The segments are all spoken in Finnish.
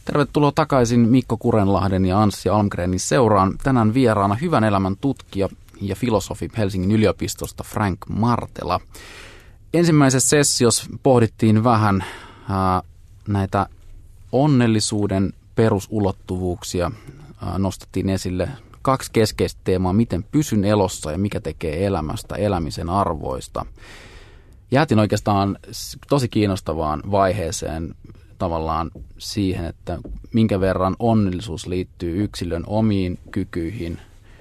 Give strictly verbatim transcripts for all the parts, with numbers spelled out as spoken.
Tervetuloa takaisin Mikko Kurenlahden ja Anssi Almgrenin seuraan. Tänään vieraana hyvän elämän tutkija ja filosofi Helsingin yliopistosta Frank Martela. Ensimmäisessä sessiossa pohdittiin vähän ää, näitä onnellisuuden perusulottuvuuksia. Ää, nostettiin esille kaksi keskeistä teemaa, miten pysyn elossa ja mikä tekee elämästä elämisen arvoista. Jäätin oikeastaan tosi kiinnostavaan vaiheeseen tavallaan siihen, että minkä verran onnellisuus liittyy yksilön omiin kykyihin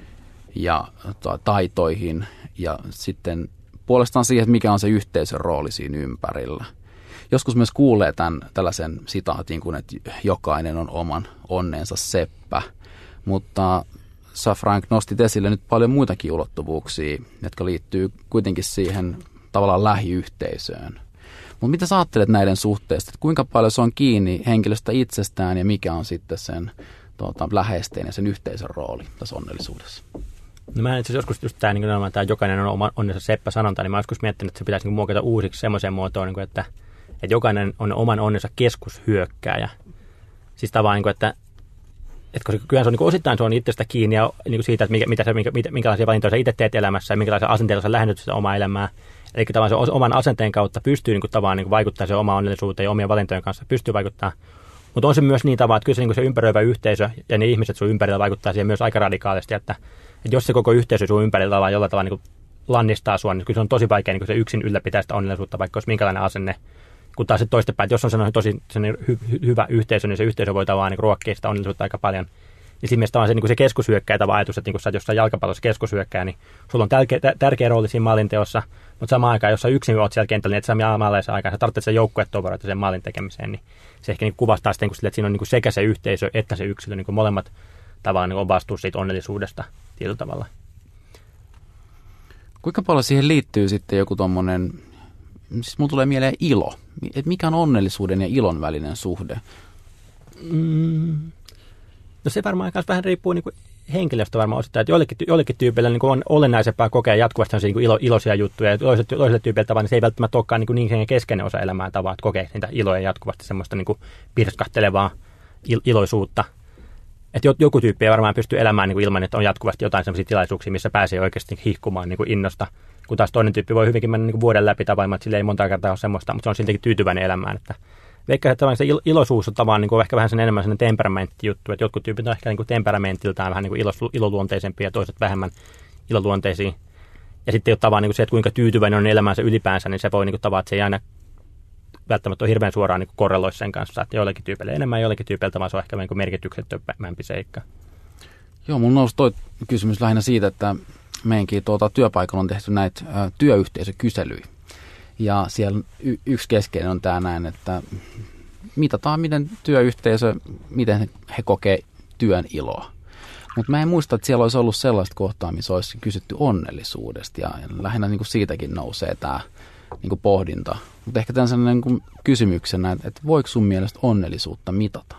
ja taitoihin ja sitten puolestaan siihen, että mikä on se yhteisön rooli siinä ympärillä. Joskus myös kuulee tämän tällaisen sitaatin kuin, että jokainen on oman onnensa seppä, mutta sä Frank nostit esille nyt paljon muitakin ulottuvuuksia, jotka liittyy kuitenkin siihen tavallaan lähiyhteisöön. Mutta mitä sä ajattelet näiden suhteesta, että kuinka paljon se on kiinni henkilöstä itsestään ja mikä on sitten sen tuota, läheisten ja sen yhteisön rooli tässä onnellisuudessa? No mä itse joskus just tämä, niin tämä jokainen on oma onnensa seppä sanonta, niin mä joskus miettinyt, että se pitäisi niin muokata uusiksi semmoiseen muotoon, niin kuin, että, että jokainen on oman onnensa keskushyökkääjä. Siis tavallaan, niin kuin, että, että koska kyllä se on niin kuin osittain se on itsestä kiinni ja niin kuin siitä, että mikä, mitä sä, minkä, minkälaisia valintoja sä itse teet elämässä ja minkälaisia asenteilla sä lähennyt sitä omaa elämää. Eli tavallaan se oman asenteen kautta pystyy niin kuin, tavallaan niin kuin vaikuttaa se omaan onnellisuuteen ja omien valintojen kanssa pystyy vaikuttaa. Mutta on se myös niin tavalla, että kyllä se, niin kuin se ympäröivä yhteisö ja ne ihmiset sun ympärillä vaikuttaa siihen myös aika radikaalisti, että, että jos se koko yhteisö sun ympärillä tavallaan jollain tavalla niin kuin lannistaa sua, niin kyllä se on tosi vaikea niin kuin se yksin ylläpitää sitä onnellisuutta, vaikka olisi minkälainen asenne. Kun taas se toistepäin, että jos on sellainen tosi sellainen hy, hy, hyvä yhteisö, niin se yhteisö voi tavallaan niin ruokkia sitä onnellisuutta aika paljon. Ja siinä mielessä se, niin se keskushyökkäjä ajatus, että niin kun sä oot jossain jalkapallossa keskushyökkäjä, niin sulla on tärkeä, tärkeä rooli siinä maalinteossa, mutta samaan aikaan, jos sä yksin oot siellä kentällä, niin et sä maaleissa aikaan, sä tarvitset sen joukkuetovereita sen maalin tekemiseen, niin se ehkä niin kuvastaa sitten, että siinä on niin sekä se yhteisö että se yksilö, niin molemmat tavallaan niin on vastuussa siitä onnellisuudesta tietyllä tavalla. Kuinka paljon siihen liittyy sitten joku tommonen, siis mulla tulee mieleen ilo, että mikä on onnellisuuden ja ilon välinen suhde? Mm. No se varmaan vähän riippuu niin kuin henkilöstä varmaan osittain, että joillekin, joillekin tyypeille niin kuin on olennaisempaa kokea jatkuvasti niin kuin ilo, iloisia juttuja, ja toiselle, toiselle tyypeille tavallaan niin se ei välttämättä olekaan niin, kuin niin keskeinen osa elämää tavallaan, että kokee niitä iloja jatkuvasti semmoista niin kuin pirskahtelevaa il, iloisuutta. Että joku tyyppi ei varmaan pysty elämään niin kuin ilman, että on jatkuvasti jotain semmoisia tilaisuuksia, missä pääsee oikeasti hihkumaan niin kuin innosta, kun taas toinen tyyppi voi hyvinkin mennä niin kuin vuoden läpi tavallaan, että sillä ei monta kertaa ole semmoista, mutta se on siltikin tyytyväinen elämään, että Veikka, että se iloisuus on tavallaan niin kuin ehkä vähän sen enemmän sellainen temperamenttijuttu, että jotkut tyypit on ehkä niin kuin temperamentiltaan vähän niin kuin ilos, iloluonteisempia ja toiset vähemmän iloluonteisia. Ja sitten tavallaan niin kuin se, että kuinka tyytyväinen on elämäänsä ylipäänsä, niin se voi niin kuin tavallaan, että se ei aina välttämättä ole hirveän suoraan niin kuin korreloi sen kanssa, että joillekin tyypeille enemmän, joillekin tyypeiltä vaan se on ehkä niin kuin merkityksettömämpi seikka. Joo, mun nousi toi kysymys lähinnä siitä, että meidänkin tuota, työpaikalla on tehty näitä ä, työyhteisökyselyjä. Ja siellä y- yksi keskeinen on tämä näin, että mitataan miten työyhteisö, miten he kokee työn iloa. Mutta mä en muista, että siellä olisi ollut sellaista kohtaa, missä olisi kysytty onnellisuudesta ja lähinnä niin kuin siitäkin nousee tämä niin kuin pohdinta. Mutta ehkä tämän sellainen niin kuin kysymyksenä, että, että voiko sun mielestä onnellisuutta mitata?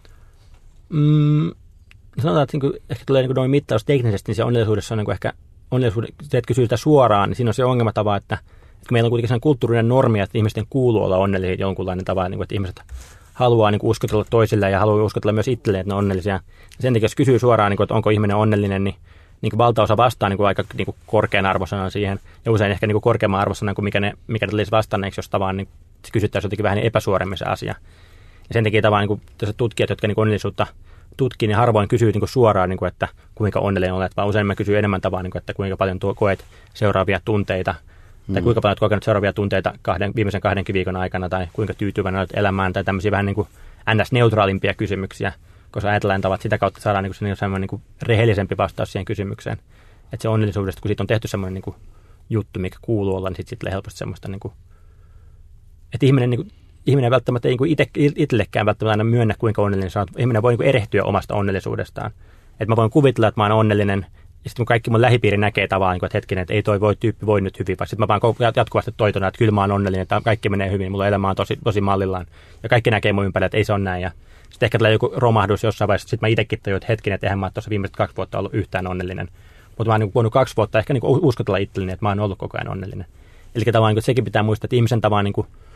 Mm, sanotaan, että niin kuin, ehkä tulee niin kuin noin mittaus teknisesti, niin se onnellisuudessa on niin kuin ehkä onnellisuuden, se, että kysyy sitä suoraan, niin siinä on se ongelmatava, että että meillä on kuitenkin sellainen kulttuurinen normi, että ihmisten kuuluu olla onnellisia jonkunlainen tavalla, että ihmiset haluaa niin kuin uskotella toisilleen ja haluaa uskotella myös itselleen, että ne on onnellisia. Ja sen takia, jos kysyy suoraan, niin kuin, että onko ihminen onnellinen, niin, niin kuin valtaosa vastaa niin kuin aika niin kuin korkean arvosanan siihen. Ja usein ehkä niin kuin korkeamman arvosanan kuin mikä ne, mikä ne tulisi vastanneeksi, jos tavallaan niin kysyttäisiin jotenkin vähän epäsuoremmin se asia. Ja sen takia tavallaan niin kuin tutkijat, jotka niin kuin onnellisuutta tutkii, niin harvoin kysyy niin kuin suoraan, niin kuin, että kuinka onnellinen olet, vaan usein mä kysyy enemmän tavallaan, niin kuin, että kuinka paljon tuo, koet seuraavia tunteita, tai kuinka paljon olet kokenut seuraavia tunteita kahden, viimeisen kahdenkin viikon aikana, tai kuinka tyytyväinen olet elämään, tai tämmöisiä vähän niin kuin ns. Neutraalimpia kysymyksiä, koska ajatellaan tavalla, että sitä kautta saadaan niin kuin semmoinen niin kuin rehellisempi vastaus siihen kysymykseen. Että se onnellisuudesta, kun siitä on tehty semmoinen niin kuin juttu, mikä kuuluu olla, niin sitten sit helposti semmoista, niin kuin, että ihminen, niin kuin, ihminen välttämättä ei niin itse, itsellekään välttämättä aina myönnä, kuinka onnellinen se on. Ihminen voi niin kuin erehtyä omasta onnellisuudestaan. Että mä voin kuvitella, että mä oon onnellinen, ja sitten kun kaikki mun lähipiiri näkee tavallaan, että hetkinen, että ei toi voi, tyyppi voi nyt hyvin, vaan sitten mä vaan jatkuvasti toitona, että kyllä mä oon onnellinen, että kaikki menee hyvin, mulla elämä on tosi, tosi mallillaan. Ja kaikki näkee mun ympärillä, että ei se ole näin. Ja sitten ehkä tulee joku romahdus jossain vaiheessa, sitten mä itsekin tajuin, että hetkinen, että eihän mä ole tuossa viimeiset kaksi vuotta ollut yhtään onnellinen. Mutta mä oon niin voinut kaksi vuotta ehkä niin uskotella itselleni, että mä oon ollut koko ajan onnellinen. Eli tavallaan niin sekin pitää muistaa, että ihmisen tavallaan niin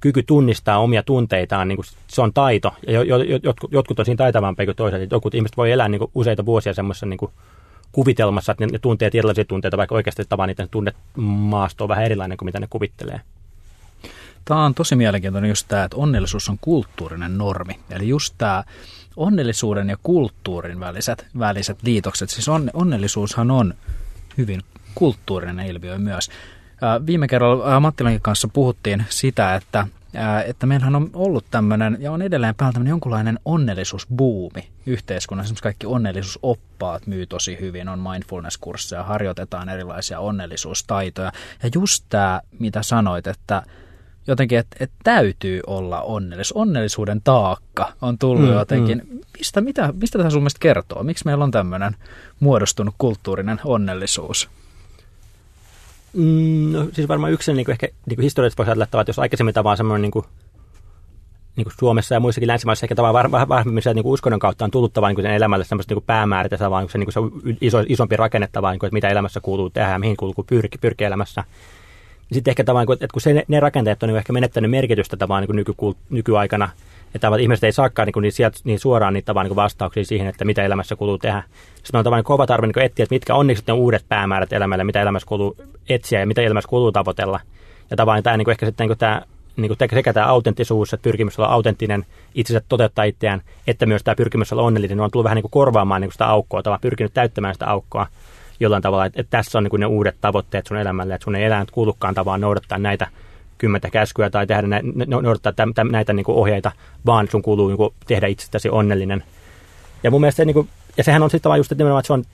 kyky tunnistaa omia tunteitaan, niin kuin se on taito. Ja jo, jo, jotkut, jotkut on siinä taitavampia kuin toiset. Jotkut ihmiset voi elää niin kuin useita vuosia semmoisessa niin kuin kuvitelmassa, että ne, ne tuntee erilaisia tunteita, vaikka oikeasti tavallaan niiden tunnemaasto on vähän erilainen kuin mitä ne kuvittelee. Tämä on tosi mielenkiintoinen just tämä, että onnellisuus on kulttuurinen normi. Eli just tämä onnellisuuden ja kulttuurin väliset, väliset liitokset. Siis on, onnellisuushan on hyvin kulttuurinen ilmiö myös. Viime kerralla Mattilankin kanssa puhuttiin sitä, että, että meillähän on ollut tämmöinen, ja on edelleen päällä tämmöinen jonkunlainen onnellisuusbuumi yhteiskunnassa. Esimerkiksi kaikki onnellisuusoppaat myy tosi hyvin, on mindfulness-kursseja, harjoitetaan erilaisia onnellisuustaitoja. Ja just tämä, mitä sanoit, että jotenkin, että, että täytyy olla onnellisuus. Onnellisuuden taakka on tullut mm, jotenkin. Mm. Mistä, mitä, mistä tämä sun mielestä kertoo? Miksi meillä on tämmöinen muodostunut kulttuurinen onnellisuus? Mm, no, siis varmaan yksi niin kuin ehkä niin kuin historiallisesti voisi ajatella, että jos aikaisemmin tavallaan semmoinen niin kuin, niin kuin Suomessa ja muissakin länsimaissa ehkä tavallaan vahvemmin sieltä niin kuin uskonnon kautta on tullut tavallaan niin kuin elämälle semmoista niin kuin päämäärät ja tavallaan se, niin kuin se iso, isompi rakenne tavallaan, niin kuin, että mitä elämässä kuuluu tehdä ja mihin kuuluu pyrki, pyrkiä elämässä. Sitten ehkä tavallaan, että kun se, ne rakenteet on niin ehkä menettänyt merkitystä tavallaan niin nyky, nykyaikana, että tavallaan ihmiset ei saakaan niin, niin, sieltä, niin suoraan niitä tavallaan niin vastauksia siihen, että mitä elämässä kuuluu tehdä. Sitten on tavallaan kova tarve niin etsiä, että mitkä on ne uudet päämäärät elämälle, mitä elämässä kuuluu etsiä ja mitä elämässä kuuluu tavoitella. Ja tavallaan tämä niin ehkä sitten niin tämä, niin sekä tämä autenttisuus, että pyrkimys olla autenttinen, itsensä toteuttaa itseään, että myös tämä pyrkimys olla onnellinen, on tullut vähän niin kuin korvaamaan niin kuin sitä aukkoa, tavallaan pyrkinyt täyttämään sitä aukkoa jollain tavalla, että, että tässä on niin kuin ne uudet tavoitteet sun elämälle, että sun ei elämät kuulukaan tavallaan noudattaa näitä kymmentä käskyä tai tehdä nä, noudattaa täm, täm, näitä niin kuin ohjeita, vaan sun kuuluu niin kuin tehdä itsestäsi onnellinen. Ja mun mielestä se, niin kuin, ja sehän on sitten vaan just, että, että se on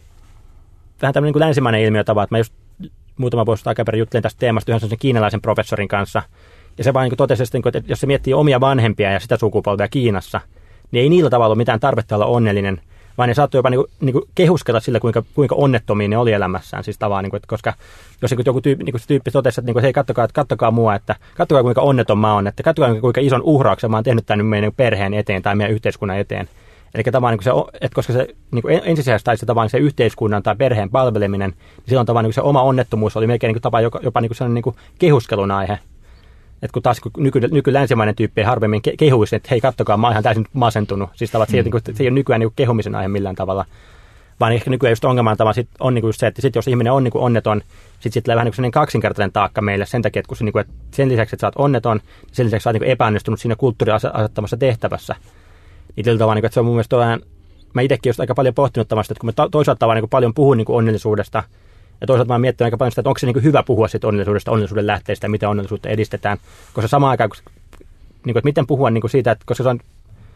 vähän tämmöinen niin kuin länsimainen ilmiö tavalla, että mä just muutama vuosi takaperin juttelin tästä teemasta yhden sellaisen kiinalaisen professorin kanssa, ja se vaan niin kuin totesi, että jos se miettii omia vanhempia ja sitä sukupolvea Kiinassa, niin ei niillä tavalla ole mitään tarvetta olla onnellinen, vaan ne saattoi jopa niinku, niinku kehuskella sillä, kuinka, kuinka onnettomia ne oli elämässään. Siis tavallaan, niinku, että koska jos joku tyyppi, niinku se tyyppi totesi, että niinku, hei, kattokaa, että kattokaa mua, että kattokaa kuinka onneton mä oon, että kattokaa kuinka ison uhrauksen mä oon tehnyt tämän meidän perheen eteen tai meidän yhteiskunnan eteen. Eli tavallaan, niinku se, että koska se niinku ensisijaisesti taisi se, tavallaan se yhteiskunnan tai perheen palveleminen, niin silloin tavallaan niinku se oma onnettomuus oli melkein niinku tapa jopa, jopa niinku sellainen niinku kehuskelun aihe. Että kun taas nyky, nykylänsimainen tyyppi ei harvemmin kehuisi, että hei, kattokaa, mä oon ihan täysin masentunut. Siis tavallaan, mm. se, se ei ole nykyään niin kehumisen aihe millään tavalla, vaan ehkä nykyään just ongelman tavalla sit on niin just se, että sit jos ihminen on niin onneton, sitten sit tulee vähän niin kaksinkertainen taakka meille sen takia, että, kun se, niin kuin, että sen lisäksi, että sä oot onneton, sen lisäksi sä oot niin epäonnistunut siinä kulttuurin asettamassa tehtävässä. Niin tällä tavalla, että se on mun mielestä vähän, mä itsekin just aika paljon pohtinut tämmöistä, että kun mä toisaalta vaan niin paljon puhun niin onnellisuudesta, ja toisaalta mä oon miettinyt aika paljon sitä, että onko se niin hyvä puhua siitä onnellisuudesta, onnellisuuden lähteistä ja miten onnellisuutta edistetään. Koska samaan aikaan, niin kuin, että miten puhua niin kuin siitä, että koska se on,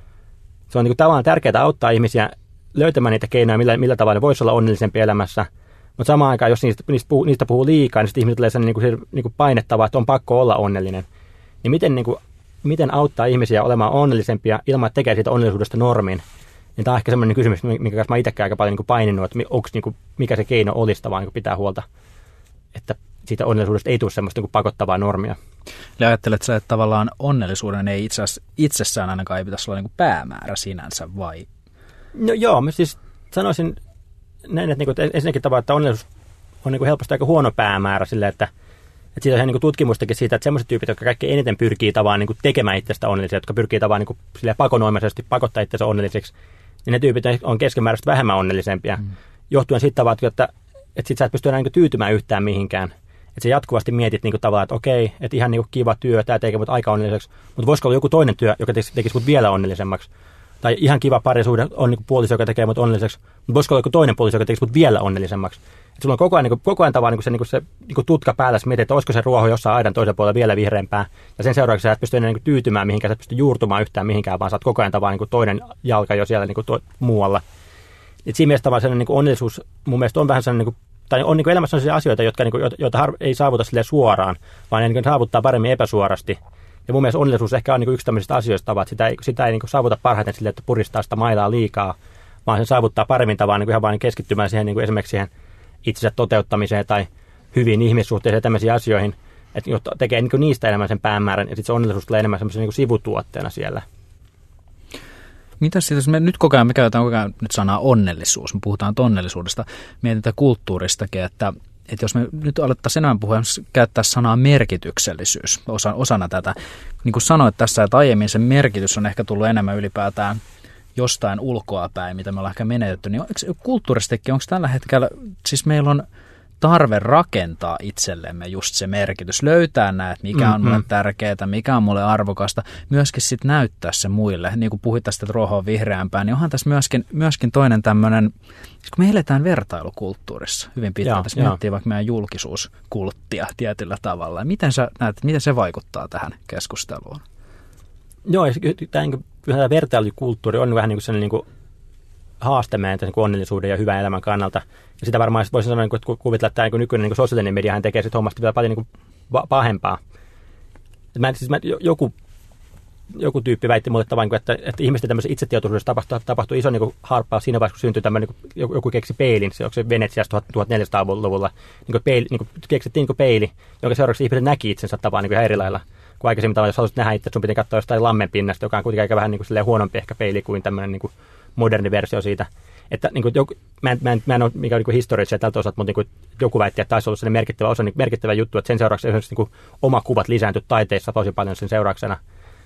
se on niin kuin tavallaan tärkeää auttaa ihmisiä löytämään niitä keinoja, millä, millä tavalla ne voisi olla onnellisempia elämässä. Mutta samaan aikaan, jos niistä, niistä, puhuu, niistä puhuu liikaa, niin sitten ihmiset tulee sellainen niin kuin, niin kuin painettava, että on pakko olla onnellinen. Niin miten, niin kuin, miten auttaa ihmisiä olemaan onnellisempia ilman, että tekee siitä onnellisuudesta normin? Niin tämä on ehkä sellainen kysymys, minkä kanssa mä itsekään aika paljon niin paininut, että onko, niin kuin, mikä se keino olisi vaan niin pitää huolta, että siitä onnellisuudesta ei tule semmoista niin pakottavaa normia. Eli ajattelet sä, että tavallaan onnellisuuden ei itse asiassa itsessään ainakaan ei pitäisi olla niin päämäärä sinänsä, vai? No joo, mä siis sanoisin näin, että, niin kuin, että ensinnäkin tavallaan, että onnellisuus on niin kuin helposti aika huono päämäärä sille, että Että siitä on ihan niin tutkimustakin siitä, että sellaiset tyypit, jotka kaikkein eniten pyrkii tavallaan niin tekemään itsestä onnellisia, jotka pyrkii tavallaan niin pakonoimaisesti pakottaa itsensä onnelliseksi, niin ne tyypit on keskimääräisesti vähemmän onnellisempia. Mm. Johtuen siitä tavallaan, että, että sit sä et pysty enää niin tyytymään yhtään mihinkään. Että sä jatkuvasti mietit niin tavallaan, että okei, että ihan niin kiva työ, tämä tekee mut aika onnelliseksi, mutta voisiko olla joku toinen työ, joka tekisi mut vielä onnellisemmaksi? Tai ihan kiva parisuhde on niin puoliso, joka tekee mut onnelliseksi, mutta voisiko olla joku toinen puoliso, joka tekisi mut vielä onnellisemmaksi? Että sulla on koko ajan, niin kuin, koko ajan tavallaan niin se, niin se niin tutka päällä, sä mietit, että olisiko se ruoho jossain aidan toisella puolella vielä vihreämpää. Ja sen seuraavaksi sä et pysty enää niin tyytymään mihinkään, sä et pysty juurtumaan yhtään mihinkään, vaan sä oot koko ajan tavallaan niin toinen jalka jo siellä niin to, muualla. Et siinä mielessä tavallaan niin onnellisuus mun mielestä on vähän sellainen, niin kuin, tai on niin elämässä sellaisia asioita, jotka, niin kuin, joita har, ei saavuta suoraan, vaan ne niin saavuttaa paremmin epäsuorasti. Ja mun mielestä onnellisuus ehkä on niin yksi tämmöisistä asioista, että sitä ei, sitä ei niin saavuta parhaiten sille, että puristaa sitä mailaa liikaa, vaan se saavuttaa paremmin tavallaan niin ihan vain keskittymään siihen niin esimerkiksi siihen itsensä toteuttamiseen tai hyviin ihmissuhteisiin ja tämmöisiin asioihin, että tekee niin niistä enemmän sen päämäärän, ja sitten se onnellisuus tulee enemmän semmoisen niin sivutuotteena siellä. Mitäs siis me nyt koko ajan, me käytetään koko ajan nyt sanaa onnellisuus, me puhutaan onnellisuudesta, mietitään kulttuuristakin, että, että jos me nyt alettaisiin enemmän puhua, käyttää sanaa merkityksellisyys osana, osana tätä, niin kuin sanoit tässä, että aiemmin sen merkitys on ehkä tullut enemmän ylipäätään jostain ulkoapäin, mitä me ollaan ehkä menetetty, niin kulttuuristikin, onko tällä hetkellä, siis meillä on tarve rakentaa itsellemme just se merkitys, löytää näet, mikä on mm-hmm. mulle tärkeää, mikä on mulle arvokasta, myöskin sitten näyttää se muille, niin kuin puhuit tästä, että ruoho on vihreämpää, niin onhan tässä myöskin, myöskin toinen tämmöinen, kun me eletään vertailukulttuurissa hyvin pitkälti, tässä miettii vaikka meidän julkisuuskulttia tietyllä tavalla, miten sä näet, miten se vaikuttaa tähän keskusteluun? Joo, tämä vertailukulttuuri on vähän niin kuin sellainen niin kuin haaste meidän niin onnellisuuden ja hyvän elämän kannalta. Ja sitä varmaan voisi sanoa, että kuvitella, että tämä nykyinen niin sosiaalinen media tekee sitten hommasta vielä paljon niin kuin pahempaa. Mä, siis mä, joku, joku tyyppi väitti mulle tavan, että, että ihmisten tämmöisen itsetietoisuudessa tapahtui, tapahtui iso niin harppaus siinä vaiheessa, kun syntyi tämmöinen, niin joku keksi peilin, se onko se Venetsiassa tuhatneljäsataaluvulla, niin peili, niin keksittiin niin peili, jonka seuraavaksi ihmiset näki itsensä tapaan niin ihan eri lailla. Kun aikaisemmin tavallaan, jos haluaisit nähdä itse, sun pitää katsoa jostain lammen pinnasta, joka on kuitenkin aika vähän niin kuin huonompi ehkä peili kuin tämmöinen niin kuin moderni versio siitä. Että niin kuin joku, mä, en, mä, en, mä en ole mikään niin historiallisia tältä osalta, mutta niin kuin joku väitti, että taisi olla sellainen merkittävä osa, niin merkittävä juttu, että sen seurauksena esimerkiksi niin kuin oma kuvat lisääntyi taiteissa tosi paljon sen seurauksena.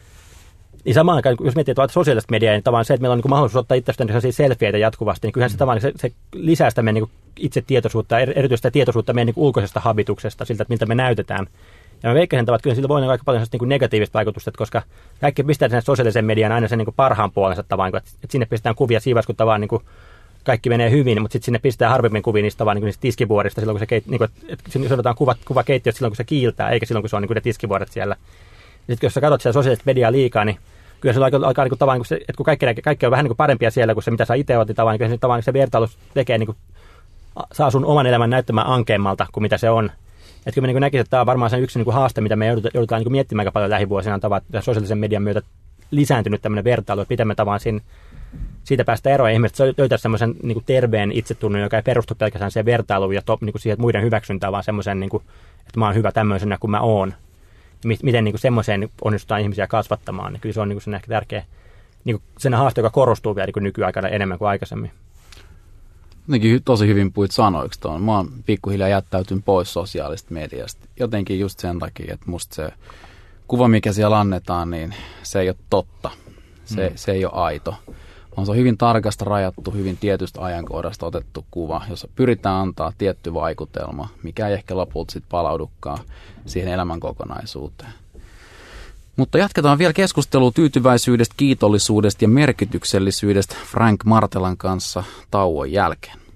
Niin samaan aikaan, jos miettii tuota sosiaalista mediaa, niin tavallaan se, että meillä on niin kuin mahdollisuus ottaa itsestäni sellaisia selfieitä jatkuvasti, niin kyllähän se tavallaan se, se lisää sitä meidän niin kuin itsetietoisuutta, erityisesti tietoisuutta meidän niin kuin ulkoisesta habituksesta, siltä, että miltä me näytetään. Ja mä veikkasin, että kyllä sillä voi olla aika paljon niin negatiivista vaikutusta, koska kaikki pistää sen sosiaalisen median aina sen niin kuin parhaan puolensa tavan, että sinne pistetään kuvia siinä vaiheessa, kun tavan niin kuin kaikki menee hyvin, mutta sitten sinne pistetään harvemmin kuvia niistä, tavan, niin niistä tiskivuorista silloin, kun se, keit, niin kuin, että sinne otetaan kuva, kuva keittiöstä silloin, kun se kiiltää, eikä silloin, kun se on niin kuin ne tiskivuoret siellä. Ja sitten jos sä katsot siellä sosiaalista mediaa liikaa, niin kyllä se alkaa, alkaa niin kuin, tavan, että kun kaikki, kaikki on vähän niin kuin parempia siellä kuin se, mitä sä itse oot, niin tavan, niin se, tavan, se vertailu tekee, niin kuin, saa sun oman elämän näyttämään ankeammalta kuin mitä se on. Että kyllä mä niin näkisin, että tämä on varmaan se yksi niin kuin haaste, mitä me joudutaan, joudutaan niin miettimään aika paljon lähivuosina, tavan, sosiaalisen median myötä lisääntynyt tämmöinen vertailu, että miten me tavan siinä, siitä päästä eroon. Ihmiset löytää semmoisen niin kuin terveen itsetunnon, joka ei perustu pelkästään siihen vertailuun ja to, niin kuin siihen, että muiden hyväksyntään, vaan semmoisen, niin kuin, että mä oon hyvä tämmöisenä kuin mä oon. Miten niin kuin semmoiseen onnistutaan ihmisiä kasvattamaan, niin kyllä se on niin kuin sen ehkä tärkeä niin kuin sen haaste, joka korostuu vielä niin kuin nykyaikana enemmän kuin aikaisemmin. Jotenkin tosi hyvin puhuit sanoiksi tuon. Mä oon pikkuhiljaa jättäytyn pois sosiaalista mediasta. Jotenkin just sen takia, että musta se kuva, mikä siellä annetaan, niin se ei ole totta. Se, mm. se ei ole aito. On se hyvin tarkasta rajattu, hyvin tietystä ajankohdasta otettu kuva, jossa pyritään antaa tietty vaikutelma, mikä ei ehkä lopulta sitten palaudukaan siihen elämän kokonaisuuteen. Mutta jatketaan vielä keskustelua tyytyväisyydestä, kiitollisuudesta ja merkityksellisyydestä Frank Martelan kanssa tauon jälkeen.